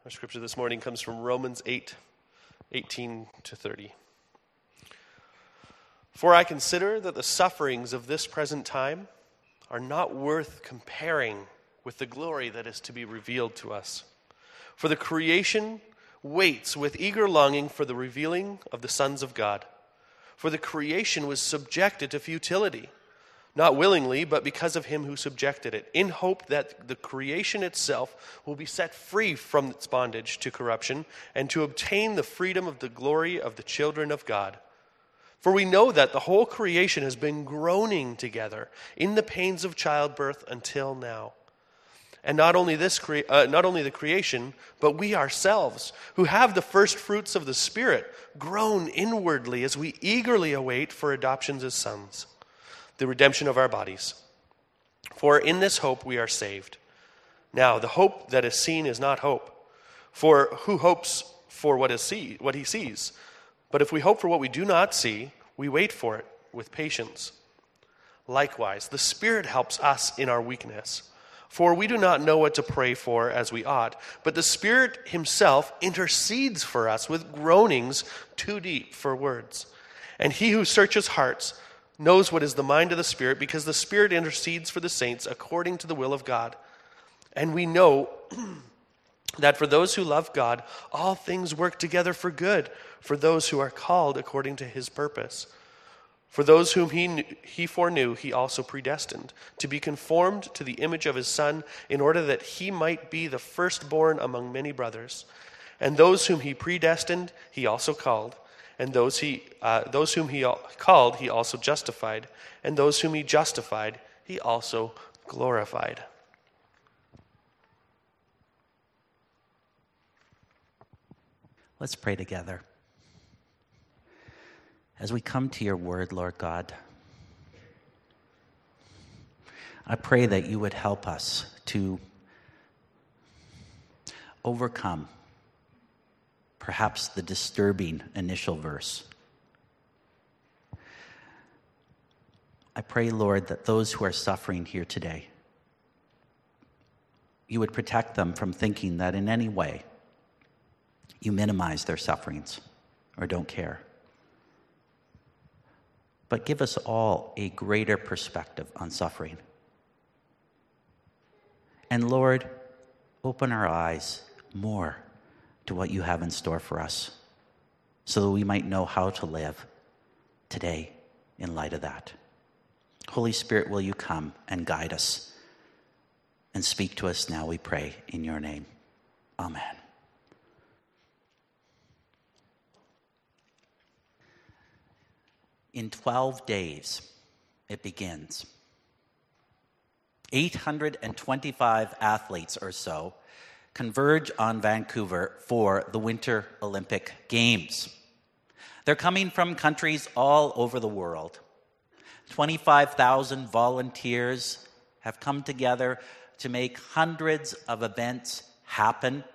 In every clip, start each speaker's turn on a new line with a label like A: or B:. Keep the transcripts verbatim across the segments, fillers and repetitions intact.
A: Our scripture this morning comes from Romans eight, eighteen to thirty. For I consider that the sufferings of this present time are not worth comparing with the glory that is to be revealed to us. For the creation waits with eager longing for the revealing of the sons of God. For the creation was subjected to futility, not willingly, but because of him who subjected it, in hope that the creation itself will be set free from its bondage to corruption and to obtain the freedom of the glory of the children of God. For we know that the whole creation has been groaning together in the pains of childbirth until now. And not only this, crea- uh, not only the creation, but we ourselves, who have the first fruits of the Spirit, groan inwardly as we eagerly await for adoptions as sons, the redemption of our bodies. For in this hope we are saved. Now, the hope that is seen is not hope. For who hopes for what is see, what he sees? But if we hope for what we do not see, we wait for it with patience. Likewise, the Spirit helps us in our weakness. For we do not know what to pray for as we ought, but the Spirit himself intercedes for us with groanings too deep for words. And he who searches hearts knows what is the mind of the Spirit, because the Spirit intercedes for the saints according to the will of God. And we know that for those who love God, all things work together for good, for those who are called according to his purpose. For those whom he, knew, he foreknew, he also predestined, to be conformed to the image of his Son, in order that he might be the firstborn among many brothers. And those whom he predestined, he also called. And those he, uh, those whom he called, he also justified. And those whom he justified, he also glorified.
B: Let's pray together. As we come to your word, Lord God, I pray that you would help us to overcome perhaps the disturbing initial verse. I pray, Lord, that those who are suffering here today, you would protect them from thinking that in any way you minimize their sufferings or don't care. But give us all a greater perspective on suffering. And Lord, open our eyes more to what you have in store for us, so that we might know how to live today in light of that. Holy Spirit, will you come and guide us and speak to us now, we pray, in your name. Amen. In twelve days, it begins. eight hundred twenty-five athletes or so converge on Vancouver for the Winter Olympic Games. They're coming from countries all over the world. twenty-five thousand volunteers have come together to make hundreds of events happen.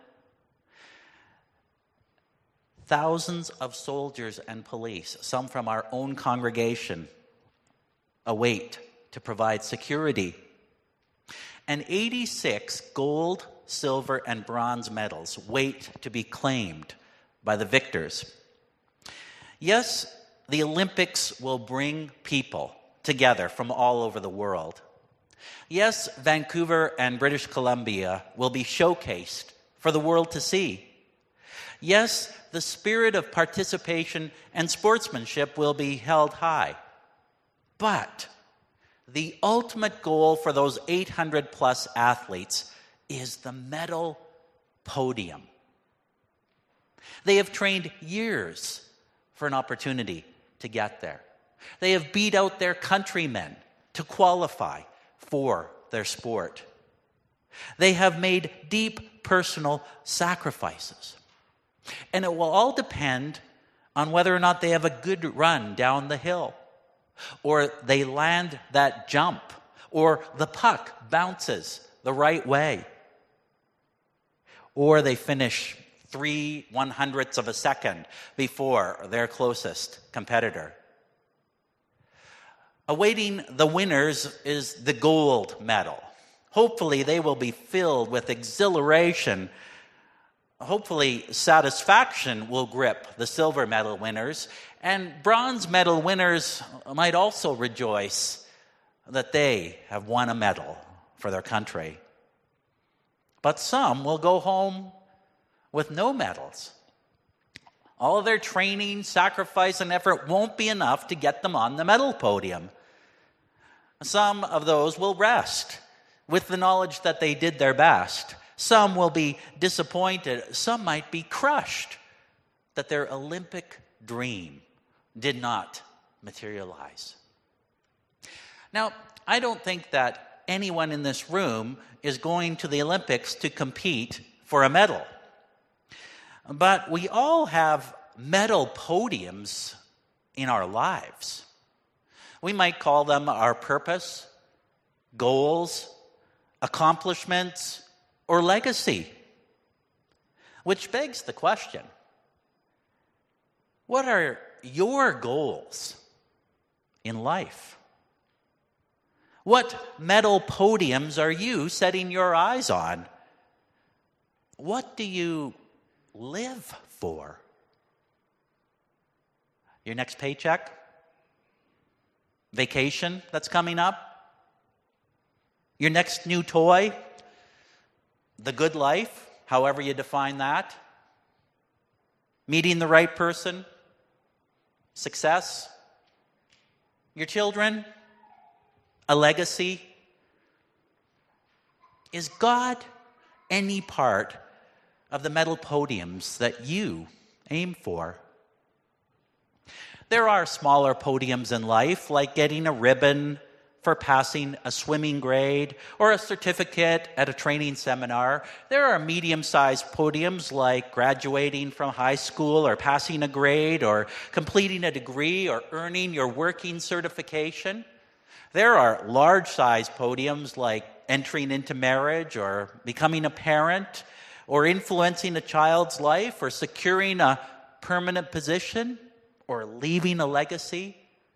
B: Thousands of soldiers and police, some from our own congregation, await to provide security. And eighty-six gold, silver, and bronze medals wait to be claimed by the victors. Yes, the Olympics will bring people together from all over the world. Yes, Vancouver and British Columbia will be showcased for the world to see. Yes, the spirit of participation and sportsmanship will be held high. But the ultimate goal for those eight hundred plus athletes is the medal podium. They have trained years for an opportunity to get there. They have beat out their countrymen to qualify for their sport. They have made deep personal sacrifices. And it will all depend on whether or not they have a good run down the hill, or they land that jump, or the puck bounces the right way, or they finish three one hundredths of a second before their closest competitor. Awaiting the winners is the gold medal. Hopefully they will be filled with exhilaration hopefully satisfaction will grip the silver medal winners, and bronze medal winners might also rejoice that they have won a medal for their country. But some will go home with no medals. All of their training, sacrifice, and effort won't be enough to get them on the medal podium. Some of those will rest with the knowledge that they did their best. Some will be disappointed. Some might be crushed that their Olympic dream did not materialize. Now, I don't think that anyone in this room is going to the Olympics to compete for a medal. But we all have medal podiums in our lives. We might call them our purpose, goals, accomplishments, or legacy. Which begs the question, what are your goals in life? What medal podiums are you setting your eyes on? What do you live for? Your next paycheck? Vacation that's coming up? Your next new toy? The good life, however you define that? Meeting the right person? Success? Your children? A legacy? Is God any part of the medal podiums that you aim for? There are smaller podiums in life, like getting a ribbon for passing a swimming grade or a certificate at a training seminar. There are medium-sized podiums like graduating from high school or passing a grade or completing a degree or earning your working certification. There are large-sized podiums like entering into marriage or becoming a parent or influencing a child's life or securing a permanent position or leaving a legacy.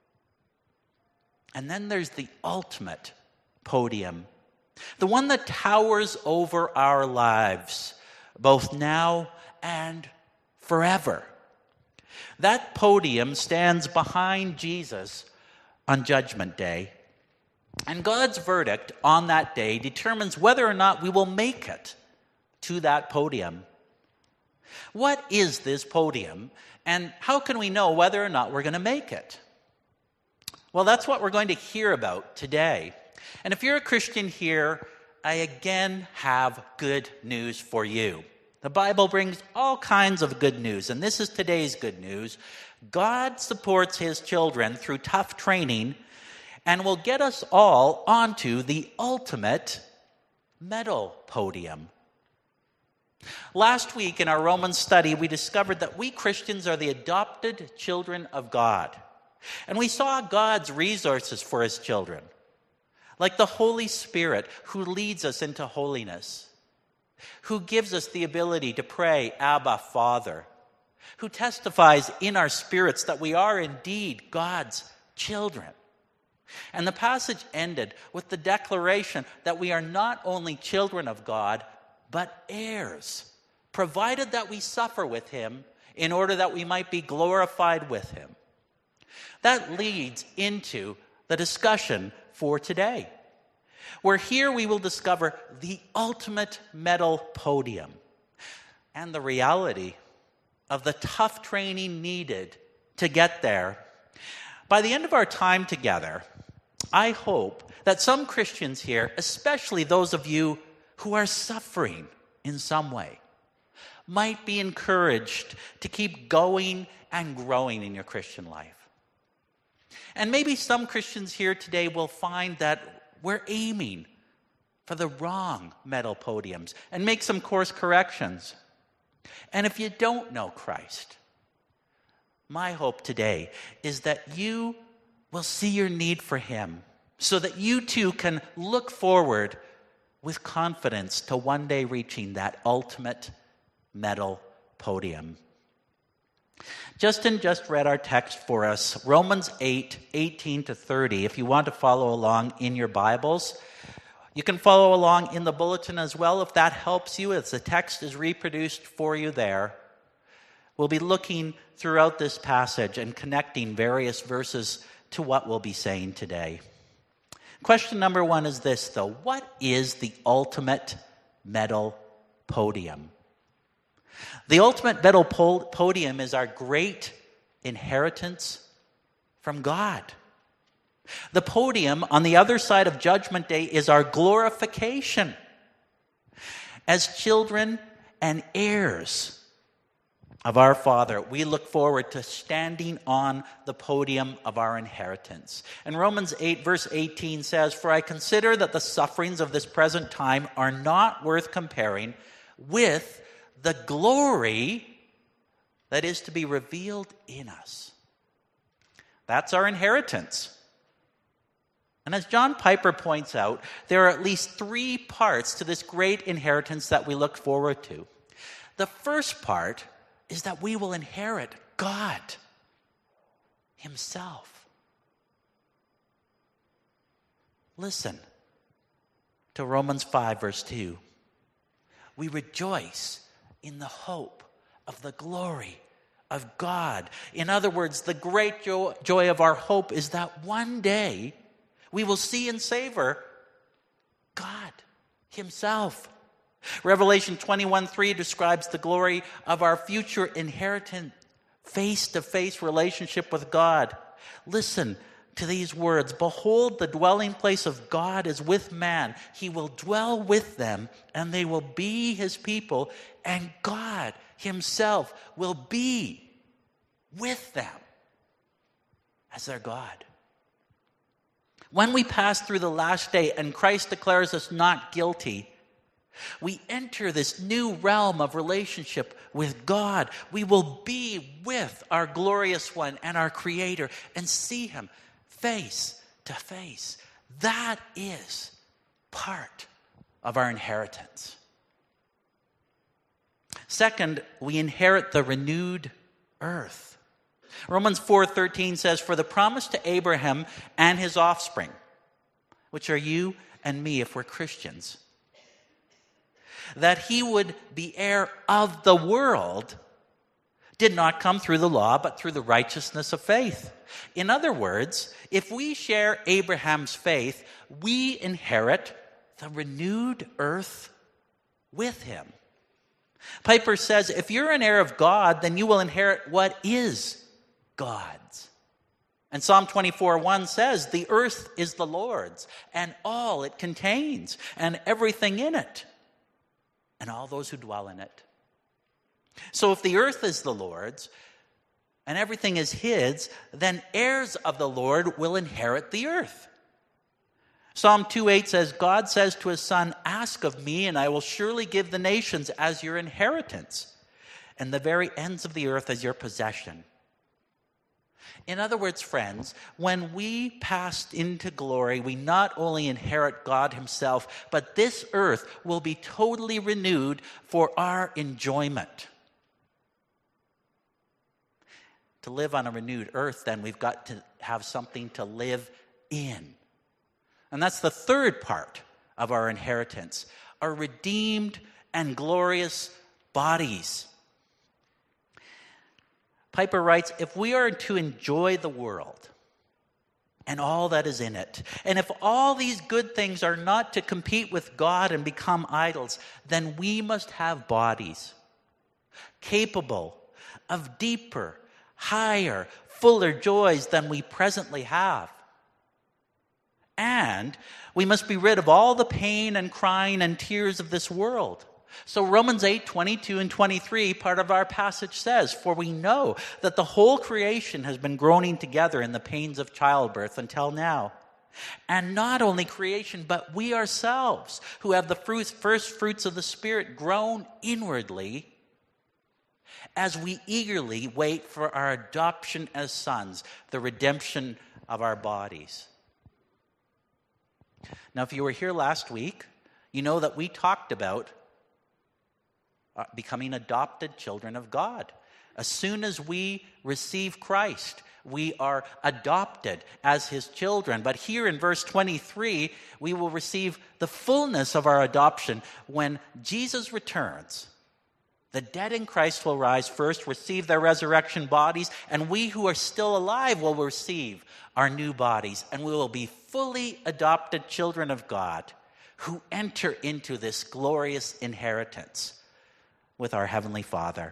B: And then there's the ultimate podium, the one that towers over our lives, both now and forever. That podium stands behind Jesus on Judgment Day. And God's verdict on that day determines whether or not we will make it to that podium. What is this podium, and how can we know whether or not we're going to make it? Well, that's what we're going to hear about today. And if you're a Christian here, I again have good news for you. The Bible brings all kinds of good news, and this is today's good news. God supports his children through tough training and will get us all onto the ultimate medal podium. Last week in our Romans study, we discovered that we Christians are the adopted children of God. And we saw God's resources for his children, like the Holy Spirit who leads us into holiness, who gives us the ability to pray, Abba, Father, who testifies in our spirits that we are indeed God's children. And the passage ended with the declaration that we are not only children of God, but heirs, provided that we suffer with him in order that we might be glorified with him. That leads into the discussion for today, where here we will discover the ultimate medal podium and the reality of the tough training needed to get there. By the end of our time together, I hope that some Christians here, especially those of you who are suffering in some way, might be encouraged to keep going and growing in your Christian life. And maybe some Christians here today will find that we're aiming for the wrong medal podiums and make some course corrections. And if you don't know Christ, my hope today is that you will see your need for him so that you too can look forward with confidence to one day reaching that ultimate medal podium. Justin just read our text for us, Romans eight, eighteen to thirty. If you want to follow along in your Bibles, You can follow along in the bulletin as well if that helps you, as the text is reproduced for you there. We'll be looking throughout this passage and connecting various verses to what we'll be saying today. Question number one is this, though. What is the ultimate medal podium? The ultimate medal podium is our great inheritance from God. The podium on the other side of Judgment Day is our glorification as children and heirs of our Father. We look forward to standing on the podium of our inheritance. And Romans eight verse eighteen says, "For I consider that the sufferings of this present time are not worth comparing with the glory that is to be revealed in us." That's our inheritance. And as John Piper points out, there are at least three parts to this great inheritance that we look forward to. The first part is that we will inherit God Himself. Listen to Romans five verse two. We rejoice in the hope of the glory of God. In other words, the great jo- joy of our hope is that one day we will see and savor God Himself. Revelation twenty-one three describes the glory of our future inheritance, face-to-face relationship with God. Listen to these words. "Behold, the dwelling place of God is with man. He will dwell with them, and they will be His people, and God Himself will be with them as their God." When we pass through the last day and Christ declares us not guilty, we enter this new realm of relationship with God. We will be with our glorious one and our Creator and see Him face to face. That is part of our inheritance. Second, we inherit the renewed earth. Romans four thirteen says, "For the promise to Abraham and his offspring," which are you and me if we're Christians, "that he would be heir of the world, did not come through the law, but through the righteousness of faith." In other words, if we share Abraham's faith, we inherit the renewed earth with him. Piper says, if you're an heir of God, then you will inherit what is God's. And Psalm twenty-four one says, "The earth is the Lord's, and all it contains, and everything in it, and all those who dwell in it." So if the earth is the Lord's, and everything is His, then heirs of the Lord will inherit the earth. Psalm two eight says, "God says to His Son, 'Ask of me, and I will surely give the nations as your inheritance, and the very ends of the earth as your possession.'" In other words, friends, when we pass into glory, we not only inherit God Himself, but this earth will be totally renewed for our enjoyment. To live on a renewed earth, then, we've got to have something to live in. And that's the third part of our inheritance, our redeemed and glorious bodies. Piper writes, if we are to enjoy the world and all that is in it, and if all these good things are not to compete with God and become idols, then we must have bodies capable of deeper, higher, fuller joys than we presently have. And we must be rid of all the pain and crying and tears of this world. So Romans eight, twenty-two and twenty-three, part of our passage says, "For we know that the whole creation has been groaning together in the pains of childbirth until now. And not only creation, but we ourselves, who have the fruits, first fruits of the Spirit, groan inwardly as we eagerly wait for our adoption as sons, the redemption of our bodies." Now, if you were here last week, you know that we talked about becoming adopted children of God. As soon as we receive Christ, we are adopted as his children. But here in verse twenty-three, we will receive the fullness of our adoption when Jesus returns. The dead in Christ will rise first, receive their resurrection bodies, and we who are still alive will receive our new bodies, and we will be fully adopted children of God who enter into this glorious inheritance with our Heavenly Father.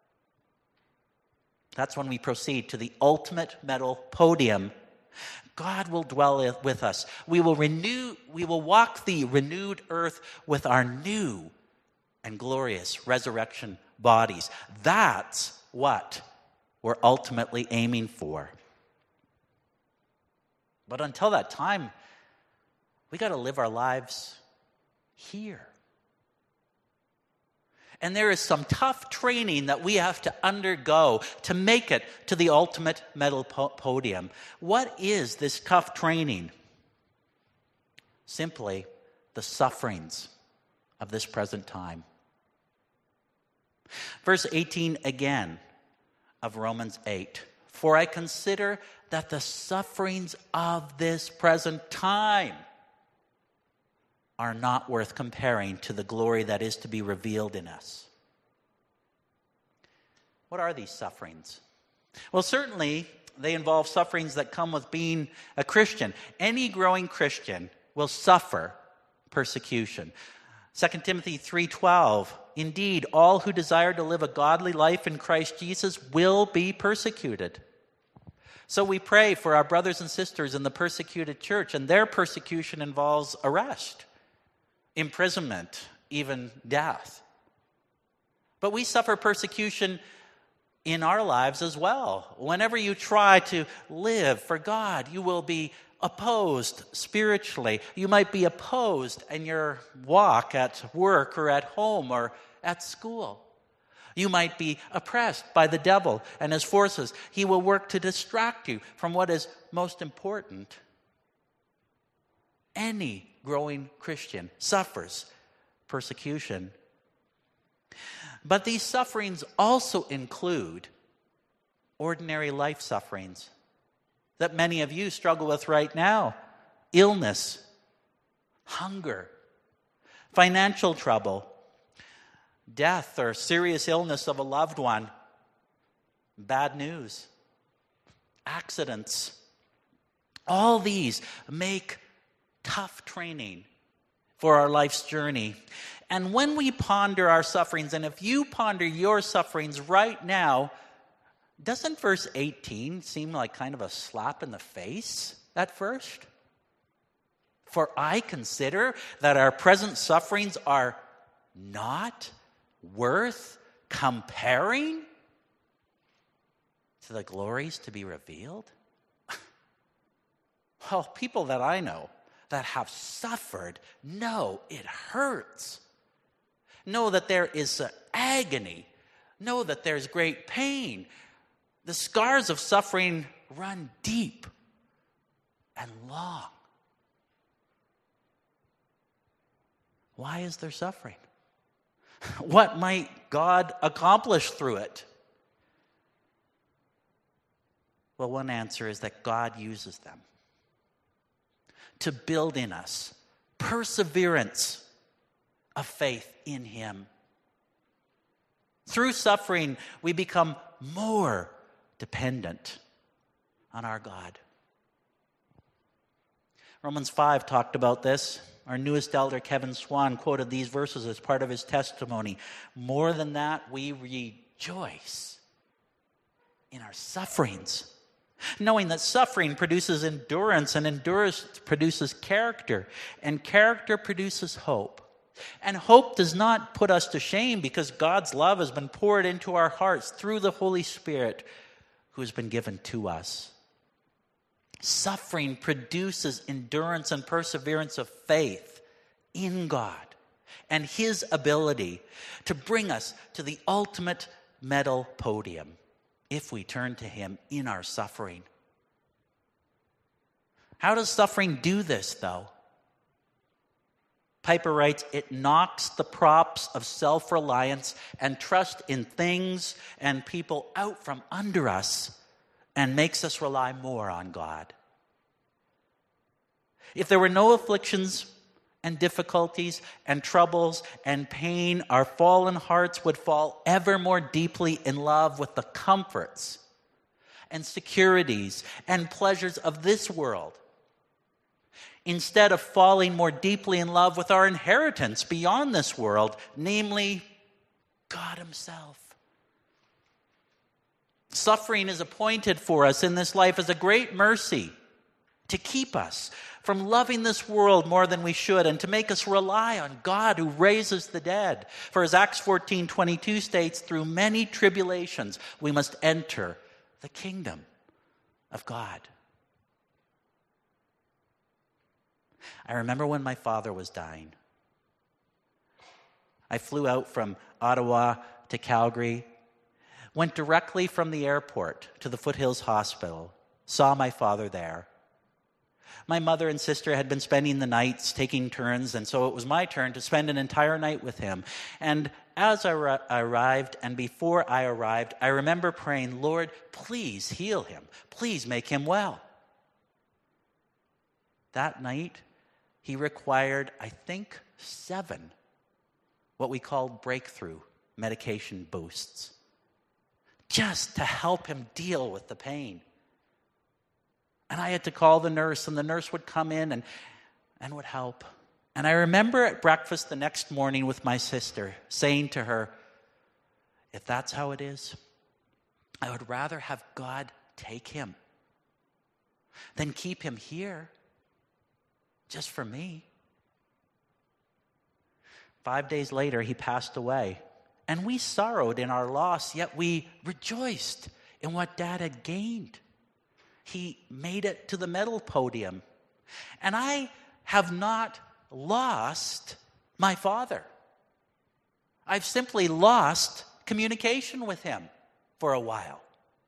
B: That's when we proceed to the ultimate metal podium. God will dwell with us. We will renew, we will walk the renewed earth with our new and glorious resurrection bodies. That's what we're ultimately aiming for. But until that time, we got to live our lives here. And there is some tough training that we have to undergo to make it to the ultimate metal po- podium. What is this tough training? Simply the sufferings of this present time. Verse eighteen again of Romans eight. For I consider that the sufferings of this present time are not worth comparing to the glory that is to be revealed in us. What are these sufferings? Well, certainly they involve sufferings that come with being a Christian. Any growing Christian will suffer persecution. Second Timothy three twelve, indeed, all who desire to live a godly life in Christ Jesus will be persecuted. So we pray for our brothers and sisters in the persecuted church, and their persecution involves arrest, imprisonment, even death. But we suffer persecution in our lives as well. Whenever you try to live for God, you will be opposed spiritually. You might be opposed in your walk at work or at home or at school. You might be oppressed by the devil and his forces. He will work to distract you from what is most important. Any growing Christian suffers persecution. But these sufferings also include ordinary life sufferings that many of you struggle with right now. Illness, hunger, financial trouble, death or serious illness of a loved one, bad news, accidents. All these make tough training for our life's journey. And when we ponder our sufferings, and if you ponder your sufferings right now, doesn't verse eighteen seem like kind of a slap in the face at first? For I consider that our present sufferings are not worth comparing to the glories to be revealed? Well, people that I know that have suffered know it hurts. Know that there is agony. Know that there's great pain. The scars of suffering run deep and long. Why is there suffering? What might God accomplish through it? Well, one answer is that God uses them to build in us perseverance of faith in Him. Through suffering, we become more dependent on our God. Romans five talked about this. Our newest elder, Kevin Swan, quoted these verses as part of his testimony. More than that, we rejoice in our sufferings, knowing that suffering produces endurance, and endurance produces character, and character produces hope. And hope does not put us to shame, because God's love has been poured into our hearts through the Holy Spirit who has been given to us. Suffering produces endurance and perseverance of faith in God and His ability to bring us to the ultimate medal podium if we turn to Him in our suffering. How does suffering do this, though? Piper writes, it knocks the props of self-reliance and trust in things and people out from under us and makes us rely more on God. If there were no afflictions and difficulties and troubles and pain, our fallen hearts would fall ever more deeply in love with the comforts and securities and pleasures of this world, instead of falling more deeply in love with our inheritance beyond this world, namely God Himself. Suffering is appointed for us in this life as a great mercy to keep us from loving this world more than we should and to make us rely on God who raises the dead. For as Acts fourteen twenty-two states, through many tribulations we must enter the kingdom of God. I remember when my father was dying. I flew out from Ottawa to Calgary, went directly from the airport to the Foothills Hospital, saw my father there. My mother and sister had been spending the nights, taking turns, and so it was my turn to spend an entire night with him. And as I ar- arrived, and before I arrived, I remember praying, Lord, please heal him. Please make him well. That night, he required, I think, seven, what we called breakthrough medication boosts, just to help him deal with the pain. And I had to call the nurse, and the nurse would come in and, and would help. And I remember at breakfast the next morning with my sister saying to her, if that's how it is, I would rather have God take him than keep him here just for me. Five days later, he passed away. And we sorrowed in our loss, yet we rejoiced in what Dad had gained. He made it to the medal podium. And I have not lost my father. I've simply lost communication with him for a while.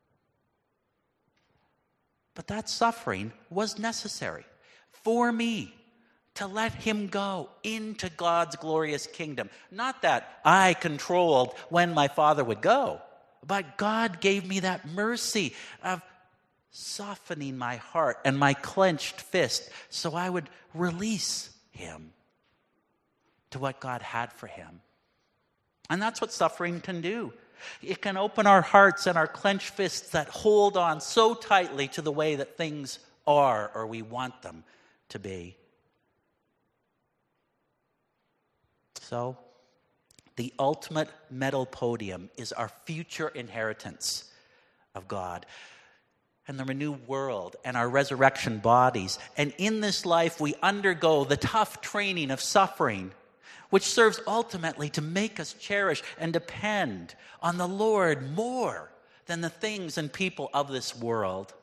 B: But that suffering was necessary for me to let him go into God's glorious kingdom. Not that I controlled when my father would go, but God gave me that mercy of softening my heart and my clenched fist so I would release him to what God had for him. And that's what suffering can do. It can open our hearts and our clenched fists that hold on so tightly to the way that things are or we want them to be. So, the ultimate medal podium is our future inheritance of God and the renewed world and our resurrection bodies. And in this life, we undergo the tough training of suffering, which serves ultimately to make us cherish and depend on the Lord more than the things and people of this world.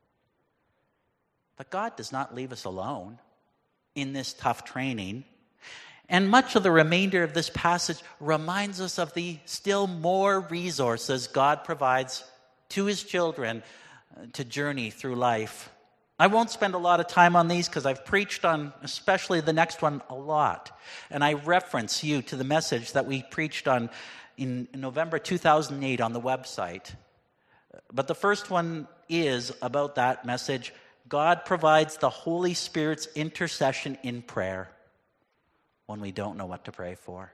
B: But God does not leave us alone in this tough training. And much of the remainder of this passage reminds us of the still more resources God provides to his children to journey through life. I won't spend a lot of time on these because I've preached on especially the next one a lot. And I reference you to the message that we preached on in November two thousand eight on the website. But the first one is about that message. God provides the Holy Spirit's intercession in prayer when we don't know what to pray for.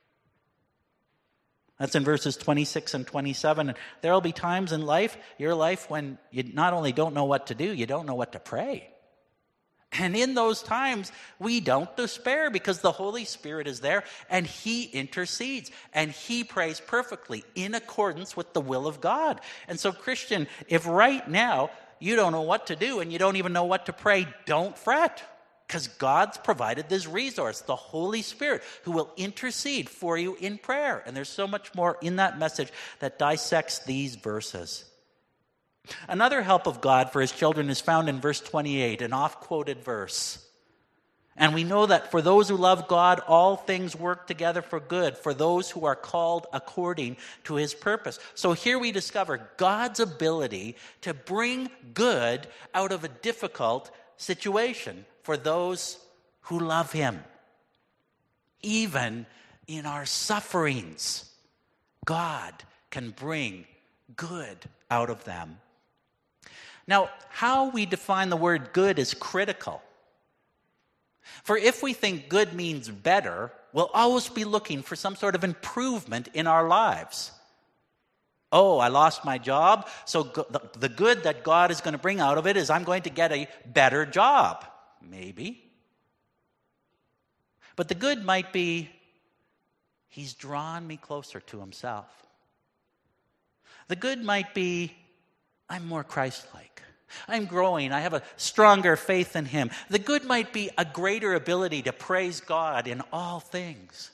B: That's in verses twenty-six and twenty-seven. And there will be times in life, your life, when you not only don't know what to do, you don't know what to pray. And in those times, we don't despair because the Holy Spirit is there and he intercedes and he prays perfectly in accordance with the will of God. And so, Christian, if right now you don't know what to do and you don't even know what to pray, don't fret. Because God's provided this resource, the Holy Spirit, who will intercede for you in prayer. And there's so much more in that message that dissects these verses. Another help of God for his children is found in verse twenty-eight, an oft-quoted verse. And we know that for those who love God, all things work together for good, for those who are called according to his purpose. So here we discover God's ability to bring good out of a difficult situation for those who love him. Even in our sufferings, God can bring good out of them. Now, how we define the word good is critical. For if we think good means better, we'll always be looking for some sort of improvement in our lives. Oh, I lost my job, so the good that God is going to bring out of it is I'm going to get a better job. Maybe. But the good might be, he's drawn me closer to himself. The good might be, I'm more Christ-like. I'm growing. I have a stronger faith in him. The good might be a greater ability to praise God in all things.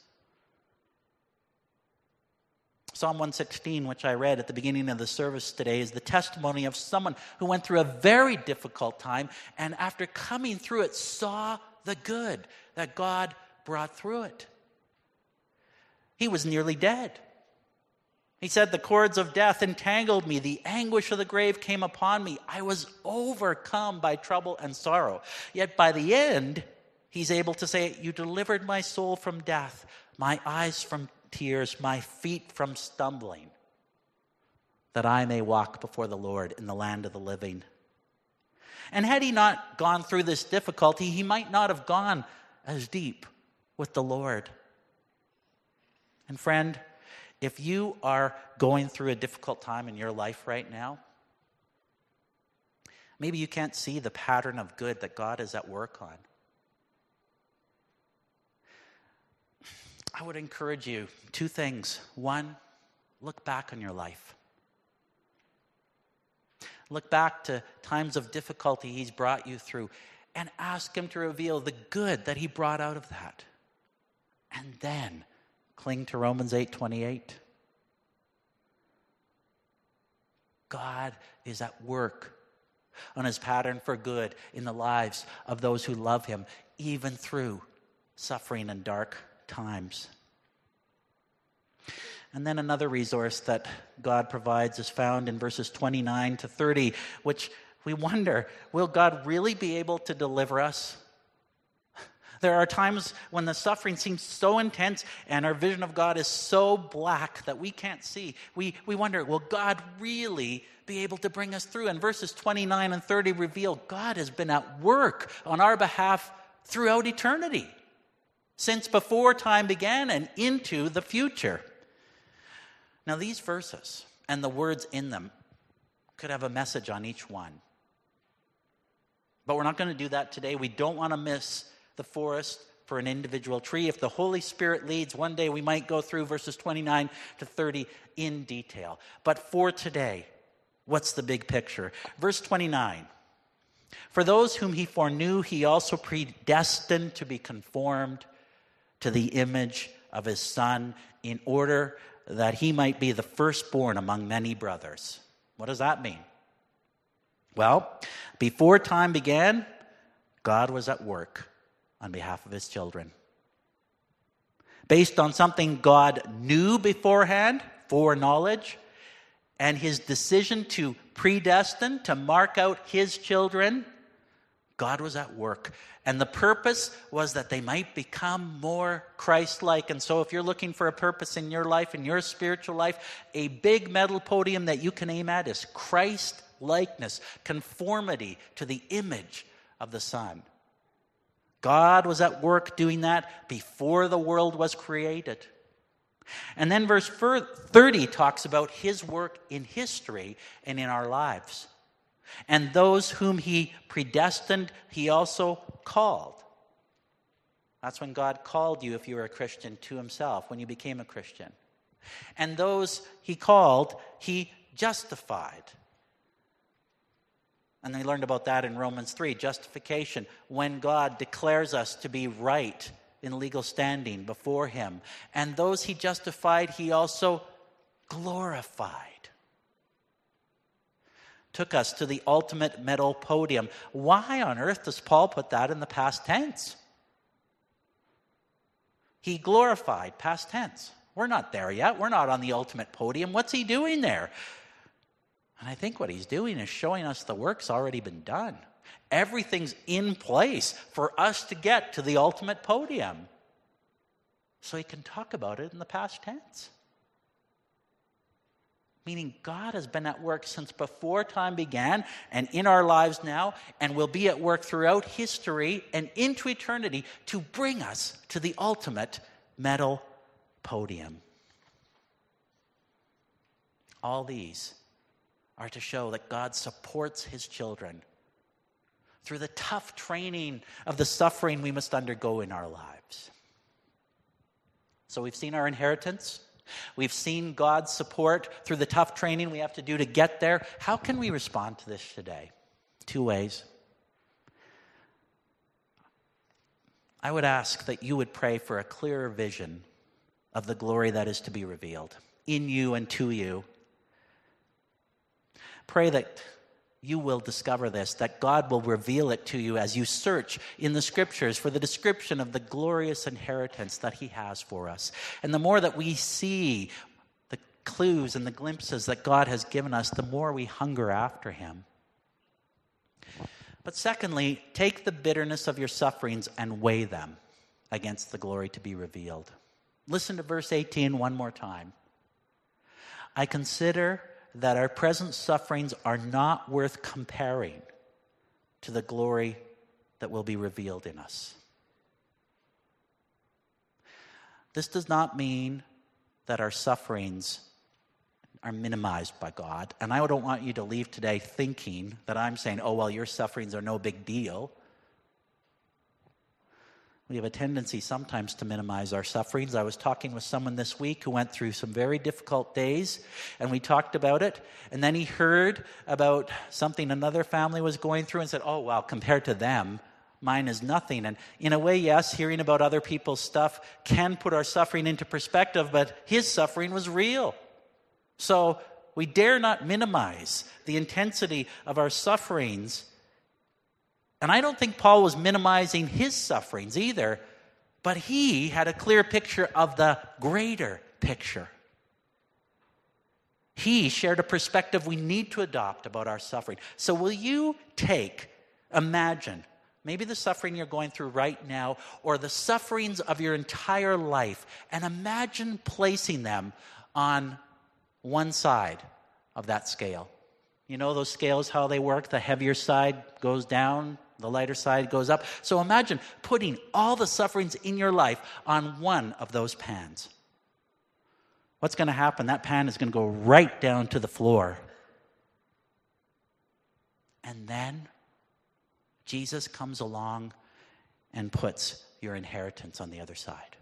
B: Psalm one sixteen, which I read at the beginning of the service today, is the testimony of someone who went through a very difficult time and after coming through it saw the good that God brought through it. He was nearly dead. He said, the cords of death entangled me. The anguish of the grave came upon me. I was overcome by trouble and sorrow. Yet by the end, he's able to say, you delivered my soul from death, my eyes from tears, my feet from stumbling, that I may walk before the Lord in the land of the living. And had he not gone through this difficulty, he might not have gone as deep with the Lord. And friend, if you are going through a difficult time in your life right now, maybe you can't see the pattern of good that God is at work on. I would encourage you, two things. One, look back on your life. Look back to times of difficulty he's brought you through and ask him to reveal the good that he brought out of that. And then cling to Romans eight twenty-eight. God is at work on his pattern for good in the lives of those who love him, even through suffering and dark times. And then another resource that God provides is found in verses twenty-nine to thirty, which we wonder, will God really be able to deliver us? There are times when the suffering seems so intense and our vision of God is so black that we can't see. We, we wonder, will God really be able to bring us through? And verses twenty-nine and thirty reveal God has been at work on our behalf throughout eternity, since before time began and into the future. Now these verses and the words in them could have a message on each one. But we're not going to do that today. We don't want to miss the forest for an individual tree. If the Holy Spirit leads, one day we might go through verses twenty-nine to thirty in detail. But for today, what's the big picture? Verse twenty-nine. For those whom he foreknew, he also predestined to be conformed to the image of his Son, in order that he might be the firstborn among many brothers. What does that mean? Well, before time began, God was at work on behalf of his children. Based on something God knew beforehand, foreknowledge, and his decision to predestine, to mark out his children, God was at work. And the purpose was that they might become more Christ-like. And so if you're looking for a purpose in your life, in your spiritual life, a big metal podium that you can aim at is Christ-likeness, conformity to the image of the Son. God was at work doing that before the world was created. And then verse thirty talks about his work in history and in our lives. And those whom he predestined, he also called. That's when God called you, if you were a Christian, to himself, when you became a Christian. And those he called, he justified. And they learned about that in Romans three, justification, when God declares us to be right in legal standing before him. And those he justified, he also glorified. Took us to the ultimate metal podium. Why on earth does Paul put that in the past tense? He glorified, past tense. We're not there yet. We're not on the ultimate podium. What's he doing there? And I think what he's doing is showing us the work's already been done. Everything's in place for us to get to the ultimate podium. so he can talk about it in the past tense. Meaning God has been at work since before time began and in our lives now, and will be at work throughout history and into eternity to bring us to the ultimate medal podium. All these are to show that God supports his children through the tough training of the suffering we must undergo in our lives. So we've seen our inheritance. We've seen God's support through the tough training we have to do to get there. How can we respond to this today? Two ways. I would ask that you would pray for a clearer vision of the glory that is to be revealed in you and to you. Pray that you will discover this, that God will reveal it to you as you search in the Scriptures for the description of the glorious inheritance that he has for us. And the more that we see the clues and the glimpses that God has given us, the more we hunger after him. But secondly, take the bitterness of your sufferings and weigh them against the glory to be revealed. Listen to verse eighteen one more time. I consider that our present sufferings are not worth comparing to the glory that will be revealed in us. This does not mean that our sufferings are minimized by God. And I don't want you to leave today thinking that I'm saying, oh, well, your sufferings are no big deal. We have a tendency sometimes to minimize our sufferings. I was talking with someone this week who went through some very difficult days, and we talked about it. And then he heard about something another family was going through and said, oh, well, compared to them, mine is nothing. And in a way, yes, hearing about other people's stuff can put our suffering into perspective, but his suffering was real. So we dare not minimize the intensity of our sufferings. And I don't think Paul was minimizing his sufferings either, but he had a clear picture of the greater picture. He shared a perspective we need to adopt about our suffering. So will you take, imagine, maybe the suffering you're going through right now, or the sufferings of your entire life, and imagine placing them on one side of that scale. You know those scales, how they work? The heavier side goes down, the lighter side goes up. So imagine putting all the sufferings in your life on one of those pans. What's going to happen? That pan is going to go right down to the floor. And then Jesus comes along and puts your inheritance on the other side.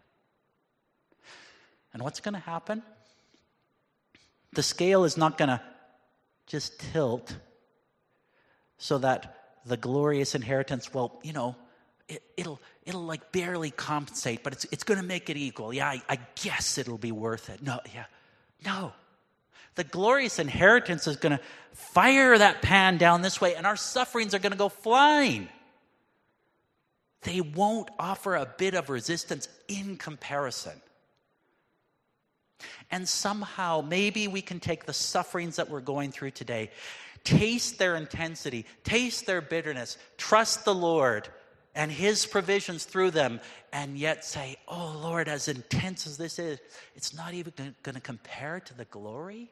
B: And what's going to happen? The scale is not going to just tilt so that the glorious inheritance, well, you know, it, it'll it'll like barely compensate, but it's it's going to make it equal. Yeah, I, I guess it'll be worth it. No, yeah, no. The glorious inheritance is going to fire that pan down this way, and our sufferings are going to go flying. They won't offer a bit of resistance in comparison. And somehow, maybe we can take the sufferings that we're going through today, taste their intensity, taste their bitterness, trust the Lord and his provisions through them, and yet say, oh Lord, as intense as this is, it's not even going to compare to the glory.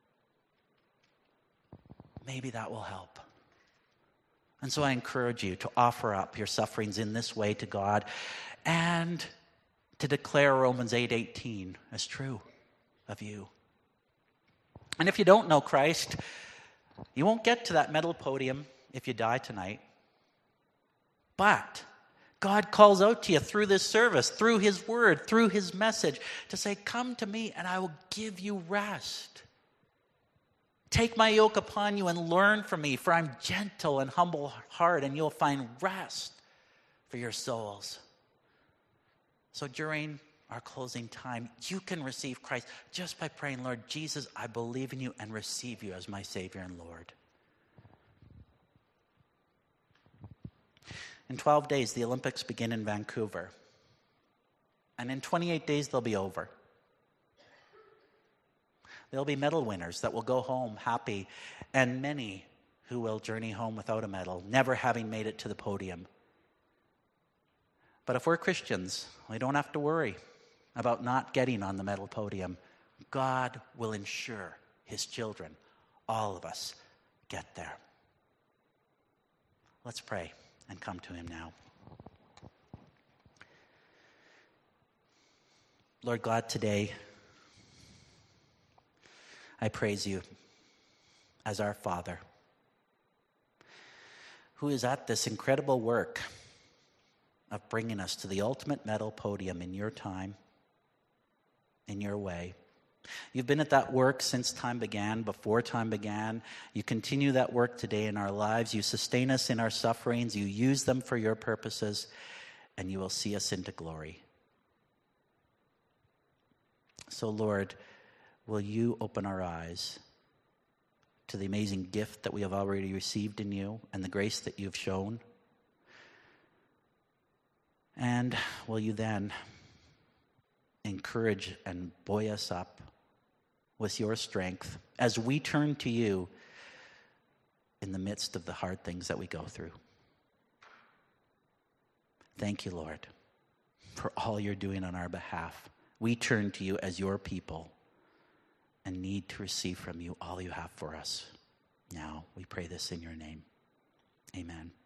B: Maybe that will help. And so I encourage you to offer up your sufferings in this way to God and to declare Romans eight eighteen as true of you. And if you don't know Christ, you won't get to that medal podium if you die tonight. But God calls out to you through this service, through his word, through his message, to say, come to me and I will give you rest. Take my yoke upon you and learn from me, for I'm gentle and humble heart, and you'll find rest for your souls. So during our closing time, you can receive Christ just by praying, Lord Jesus, I believe in you and receive you as my Savior and Lord. In twelve days, the Olympics begin in Vancouver. And in twenty-eight days, they'll be over. There'll be medal winners that will go home happy, and many who will journey home without a medal, never having made it to the podium. But if we're Christians, we don't have to worry. about not getting on the medal podium, God will ensure his children, all of us, get there. Let's pray and come to him now. Lord God, today, I praise you as our Father, who is at this incredible work of bringing us to the ultimate medal podium in your time, in your way. You've been at that work since time began, before time began. You continue that work today in our lives. You sustain us in our sufferings. You use them for your purposes, and you will see us into glory. So, Lord, will you open our eyes to the amazing gift that we have already received in you and the grace that you've shown? And will you then encourage and buoy us up with your strength as we turn to you in the midst of the hard things that we go through? Thank you, Lord, for all you're doing on our behalf. We turn to you as your people and need to receive from you all you have for us. Now, we pray this in your name. Amen.